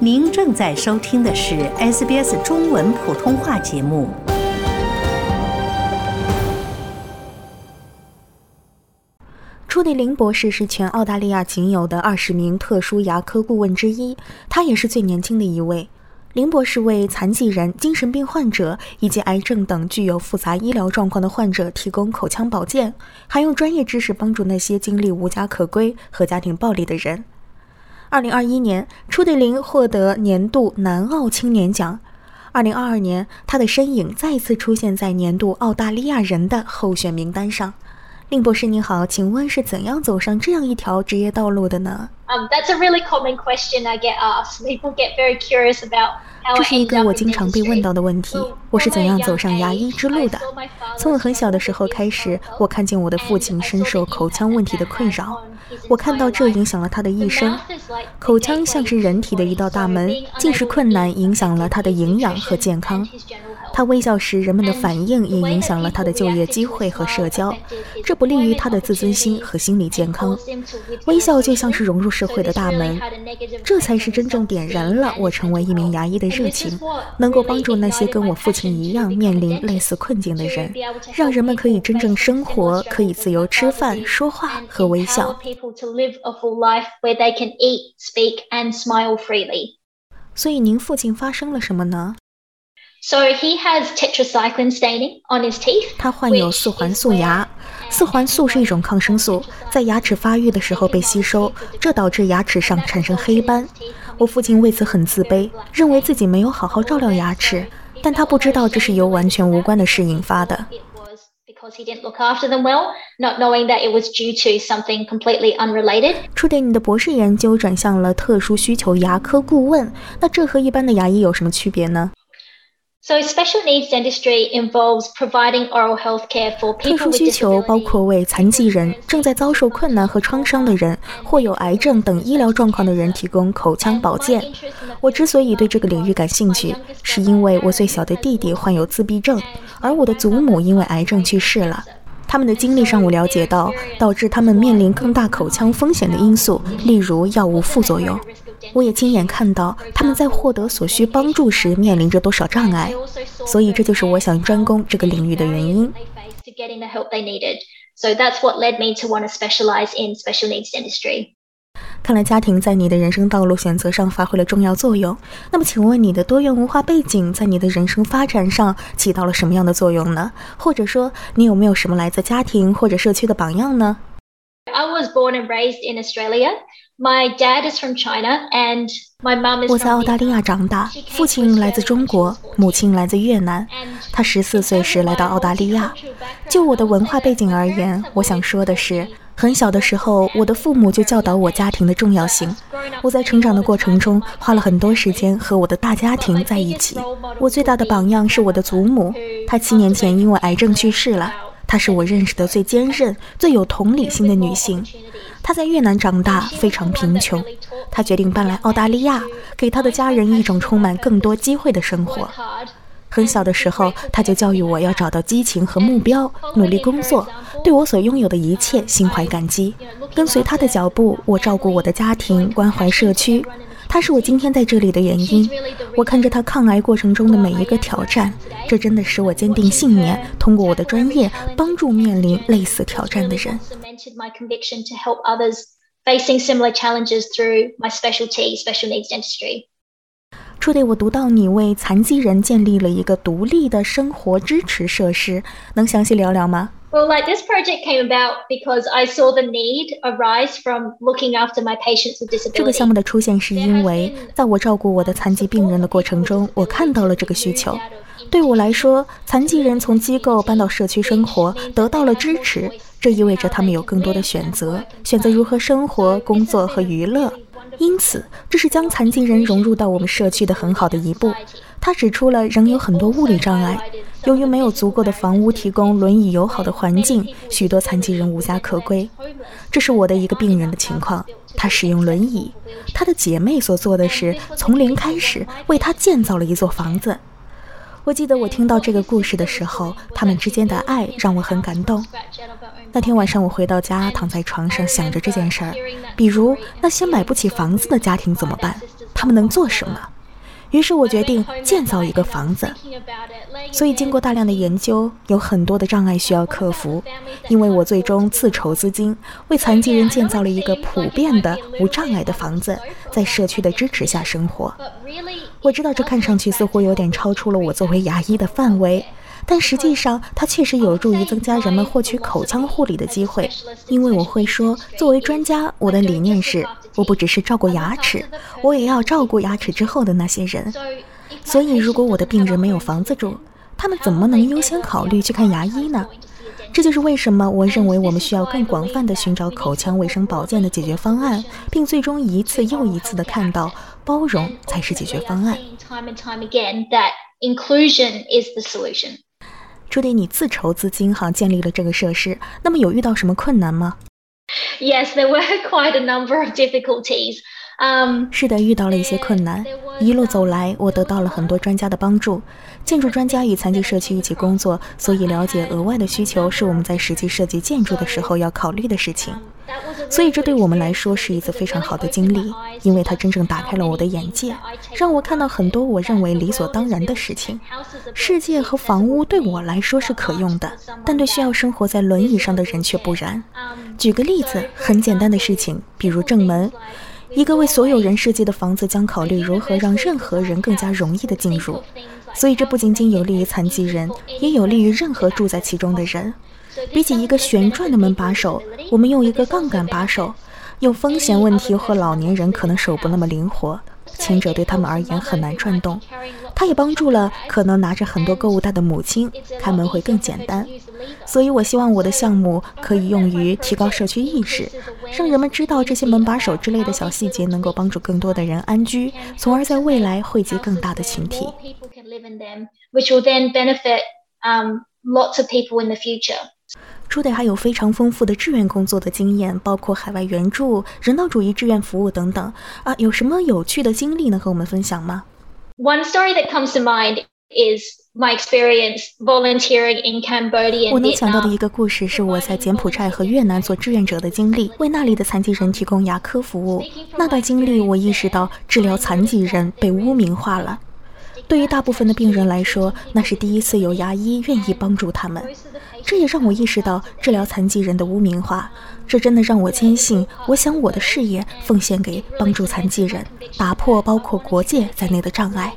您正在收听的是 SBS 中文普通话节目。 朱迪林博士是全澳大利亚仅有的20名特殊牙科顾问之一，他也是最年轻的一位。林博士为残疾人、精神病患者以及癌症等具有复杂医疗状况的患者提供口腔保健，还用专业知识帮助那些经历无家可归和家庭暴力的人。2021年，朱迪林获得年度南澳青年奖。2022年，他的身影再次出现在年度澳大利亚人的候选名单上。林博士你好，请问是怎样走上这样一条职业道路的呢？ That's a really common question I get asked. People get very curious about how I ended up in this industry. 这是一个我经常被问到的问题，我是怎样走上牙医之路的？从我很小的时候开始，我看见我的父亲深受口腔问题的困扰，我看到这影响了他的一生。口腔像是人体的一道大门，进食困难影响了他的营养和健康。他微笑时人们的反应也影响了他的就业机会和社交，这不利于他的自尊心和心理健康。微笑就像是融入社会的大门，这才是真正点燃了我成为一名牙医的热情，能够帮助那些跟我父亲一样面临类似困境的人，让人们可以真正生活，可以自由吃饭、说话和微笑。所以您父亲发生了什么呢 ？So he has tetracycline staining on his teeth. 他患有四环素牙。四环素是一种抗生素，在牙齿发育的时候被吸收，这导致牙齿上产生黑斑。我父亲为此很自卑，认为自己没有好好照料牙齿，但他不知道这是由完全无关的事引发的。朱迪，你的博士研究转向了特殊需求牙科顾问，那这和一般的牙医有什么区别呢 ？So special needs dentistry involves providing oral health care for people with disabilities. 特殊需求包括为残疾人、正在遭受困难和创伤的人，或有癌症等医疗状况的人提供口腔保健。我之所以对这个领域感兴趣，是因为我最小的弟弟患有自闭症，而我的祖母因为癌症去世了。他们的经历让我了解到，导致他们面临更大口腔风险的因素，例如药物副作用。我也亲眼看到他们在获得所需帮助时面临着多少障碍，所以这就是我想专攻这个领域的原因。 So that's what led me to want to specialize in special needs dentistry. 看来家庭在你的人生道路选择上发挥了重要作用。那么请问你的多元文化背景在你的人生发展上起到了什么样的作用呢？或者说你有没有什么来自家庭或者社区的榜样呢？ I was born and raised in Australia. My dad is from China and my mom is from 我在澳大利亚长大，父亲来自中国，母亲来自越南。他14岁时来到澳大利亚。就我的文化背景而言，我想说的是，很小的时候，我的父母就教导我家庭的重要性。我在成长的过程中花了很多时间和我的大家庭在一起。我最大的榜样是我的祖母，她7年前因为癌症去世了。她是我认识的最坚韧、最有同理心的女性。她在越南长大，非常贫穷。她决定搬来澳大利亚，给她的家人一种充满更多机会的生活。很小的时候，她就教育我要找到激情和目标，努力工作，对我所拥有的一切心怀感激。跟随她的脚步，我照顾我的家庭，关怀社区。她是我今天在这里的原因。我看着她抗癌过程中的每一个挑战，这真的使我坚定信念，通过我的专业帮助面临类似挑战的人。朱迪，我读到你为残疾人建立了一个独立的生活支持设施，能详细聊聊吗 ？Well, this project came about because I saw the need arise from looking after my patients with disabilities. 这个项目的出现是因为在我照顾我的残疾病人的过程中，我看到了这个需求。对我来说，残疾人从机构搬到社区生活，得到了支持，这意味着他们有更多的选择如何生活、工作和娱乐。因此，这是将残疾人融入到我们社区的很好的一步。他指出了仍有很多物理障碍，由于没有足够的房屋提供轮椅友好的环境，许多残疾人无家可归。这是我的一个病人的情况，他使用轮椅。他的姐妹所做的是从零开始为他建造了一座房子。我记得我听到这个故事的时候，他们之间的爱让我很感动。那天晚上我回到家，躺在床上想着这件事儿，比如那些买不起房子的家庭怎么办？他他们能做什么？于是我决定建造一个房子。所以经过大量的研究，有很多的障碍需要克服，因为我最终自筹资金，为残疾人建造了一个普遍的无障碍的房子，在社区的支持下生活。我知道这看上去似乎有点超出了我作为牙医的范围，但实际上它确实有助于增加人们获取口腔护理的机会。因为我会说，作为专家，我的理念是，我不只是照顾牙齿，我也要照顾牙齿之后的那些人。所以如果我的病人没有房子住，他们怎么能优先考虑去看牙医呢？这就是为什么我认为我们需要更广泛地寻找口腔卫生保健的解决方案，并最终一次又一次地看到包容才是解决方案。朱迪，你自筹资金建立了这个设施，那么有遇到什么困难吗？ Yes, there were quite a number of difficulties. 是的，遇到了一些困难。一路走来，我得到了很多专家的帮助。建筑专家与残疾社区一起工作，所以了解额外的需求是我们在实际设计建筑的时候要考虑的事情。所以这对我们来说是一次非常好的经历，因为它真正打开了我的眼界，让我看到很多我认为理所当然的事情。世界和房屋对我来说是可用的，但对需要生活在轮椅上的人却不然。举个例子，很简单的事情，比如正门。一个为所有人设计的房子将考虑如何让任何人更加容易地进入，所以这不仅仅有利于残疾人，也有利于任何住在其中的人。比起一个旋转的门把手，我们用一个杠杆把手，有风险问题和老年人可能手不那么灵活，前者对他们而言很难转动。它也帮助了可能拿着很多购物袋的母亲，开门会更简单。所以我希望我的项目可以用于提高社区意识，让人们知道这些门把手之类的小细节能够帮助更多的人安居，从而在未来惠及更大的群体。朱迪还有非常丰富的志愿工作的经验，包括海外援助、人道主义志愿服务等等。有什么有趣的经历能和我们分享吗？ One story that comes to mind is my experience volunteering in Cambodia and Vietnam. 我能想到的一个故事是我在柬埔寨和越南做志愿者的经历，为那里的残疾人提供牙科服务。那段经历我意识到治疗残疾人被污名化了。对于大部分的病人来说，那是第一次有牙医愿意帮助他们。这也让我意识到治疗残疾人的污名化，这真的让我坚信，我想我的事业奉献给帮助残疾人，打破包括国界在内的障碍。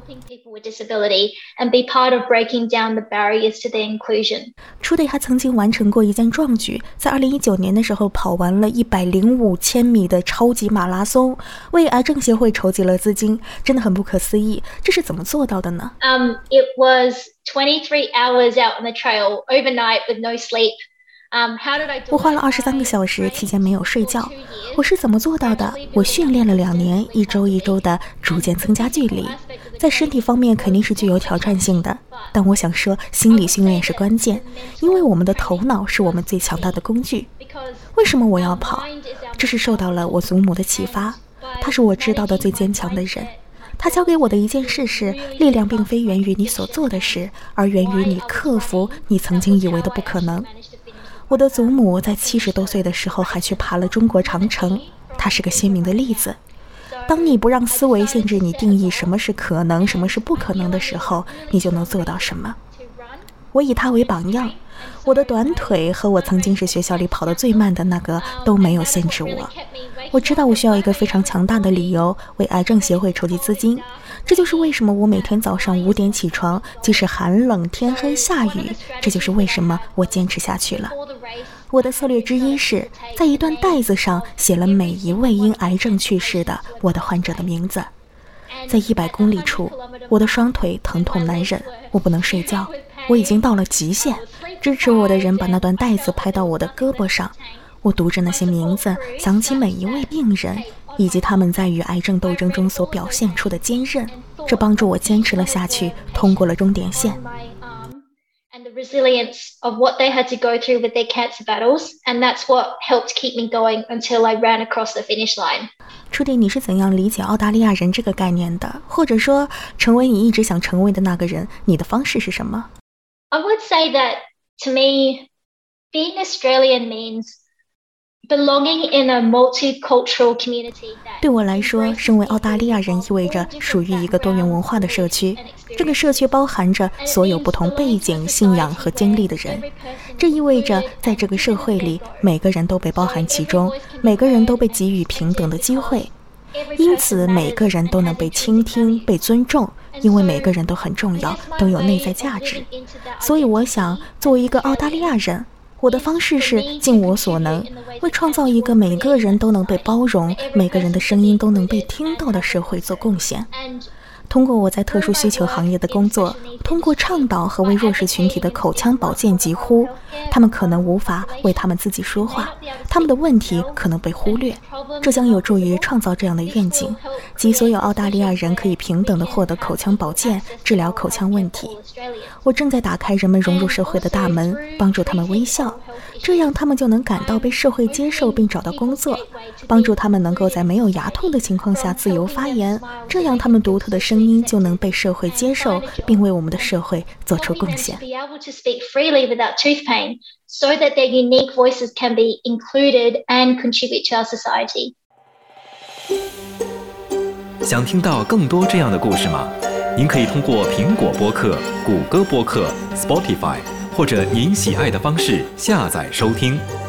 朱迪还曾经完成过一件壮举，在2019年的时候跑完了105千米的超级马拉松，为癌症协会筹集了资金，真的很不可思议。这是怎么做到的呢？ It was 23 hours out on the trail overnight with no sleep. 我花了23个小时，期间没有睡觉。我是怎么做到的？我训练了2年，一周一周的逐渐增加距离。在身体方面肯定是具有挑战性的，但我想说，心理训练是关键，因为我们的头脑是我们最强大的工具。为什么我要跑？这是受到了我祖母的启发，她是我知道的最坚强的人。他教给我的一件事是，力量并非源于你所做的事，而源于你克服你曾经以为的不可能。我的祖母在70多岁的时候还去爬了中国长城，她是个鲜明的例子。当你不让思维限制你定义什么是可能，什么是不可能的时候，你就能做到什么。我以她为榜样，我的短腿和我曾经是学校里跑得最慢的那个都没有限制我。我知道我需要一个非常强大的理由为癌症协会筹集资金，这就是为什么我每天早上5点起床，即使寒冷天黑下雨，这就是为什么我坚持下去了。我的策略之一是在一段袋子上写了每一位因癌症去世的我的患者的名字。在100公里处，我的双腿疼痛难忍，我不能睡觉，我已经到了极限。支持我的人把那段带子拍到我的胳膊上，我读着那些名字，想起每一位病人，以及他们在与癌症斗争中所表现出的坚韧，这帮助我坚持了下去，通过了终点线。 And the resilience of what they had to go through with their cancer battles, and that's what helped keep me going until I ran across the finish line. 朱迪，你是怎样理解澳大利亚人这个概念的？或者说，成为你一直想成为的那个人，你的方式是什么？ I would say that, to me, being Australian means belonging in a multicultural community. 对我来说，身为澳大利亚人意味着属于一个多元文化的社区。这个社区包含着所有不同背景、信仰和经历的人。这意味着，在这个社会里，每个人都被包含其中，每个人都被给予平等的机会。因此，每个人都能被倾听、被尊重，因为每个人都很重要，都有内在价值。所以，我想，作为一个澳大利亚人，我的方式是尽我所能，为创造一个每个人都能被包容、每个人的声音都能被听到的社会做贡献。通过我在特殊需求行业的工作，通过倡导和为弱势群体的口腔保健疾呼，他们可能无法为他们自己说话，他们的问题可能被忽略。这将有助于创造这样的愿景，即所有澳大利亚人可以平等地获得口腔保健，治疗口腔问题。我正在打开人们融入社会的大门，帮助他们微笑，这样他们就能感到被社会接受并找到工作，帮助他们能够在没有牙痛的情况下自由发言，这样他们独特的声音就能被社会接受，并为我们的社会做出贡献。 So that their unique voices can be included and contribute to our society. 想听到更多这样的故事吗？您可以通过苹果播客、谷歌播客、Spotify 或者您喜爱的方式下载收听。